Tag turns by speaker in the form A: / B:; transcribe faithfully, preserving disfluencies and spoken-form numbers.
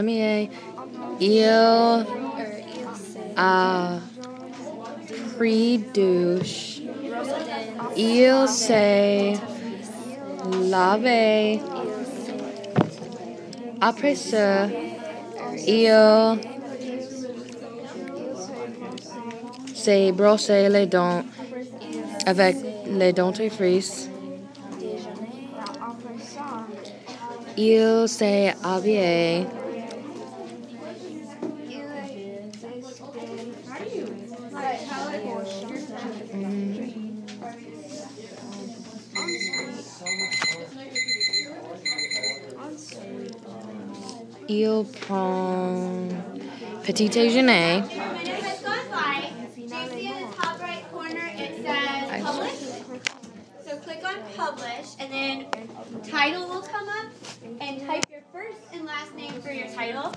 A: Premier, il a pris douche. Il s'est lavé. Après ça, il s'est brossé les dents avec le dentifrice. Il s'est habillé. Il prend petit déjeuner.
B: So click on publish, and then title will come up, and type your first and last name for your title.